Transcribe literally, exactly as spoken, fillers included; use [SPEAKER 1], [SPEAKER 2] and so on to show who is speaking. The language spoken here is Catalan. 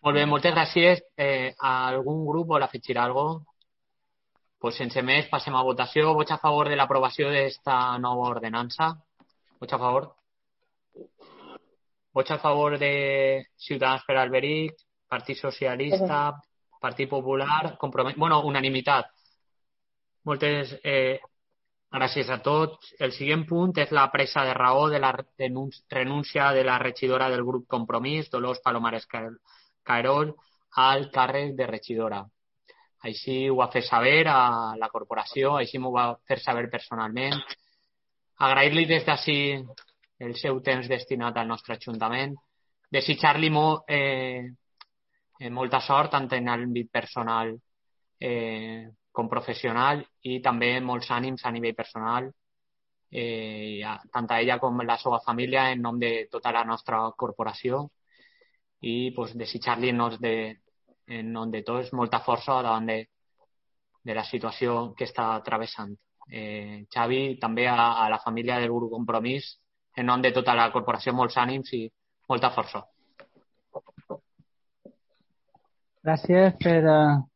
[SPEAKER 1] Molt bé, moltes gràcies. Eh, algun grup vol afegir alguna cosa? Pues sense més, passem a votació. Vots a favor de l'aprovació d'esta nova ordenança? Vots a favor? Vots a favor de Ciutadans per Alberic, Partit Socialista, Partit Popular, compromès... Bueno, unanimitat. Moltes eh, gràcies a tots. El següent punt és la presa de raó de la renúncia de la regidora del grup Compromís, Dolors Palomares Caerol, al càrrec de regidora. Així ho va fer saber a la corporació, així m'ho va fer saber personalment. Agrair-li des d'ací el seu temps destinat al nostre Ajuntament, desitjar-li molt, eh, molta sort tant en l'àmbit personal eh, com professional i també molts ànims a nivell personal, eh, tant a ella com a la seva família en nom de tota la nostra corporació i pues, desitjar-li en, de, en nom de tots molta força davant de, de la situació que està travessant. Eh, Xavi, també a, a la família del grup Compromís, en nom de tota la corporació, molts ànims i molta força.
[SPEAKER 2] Gràcies per, uh,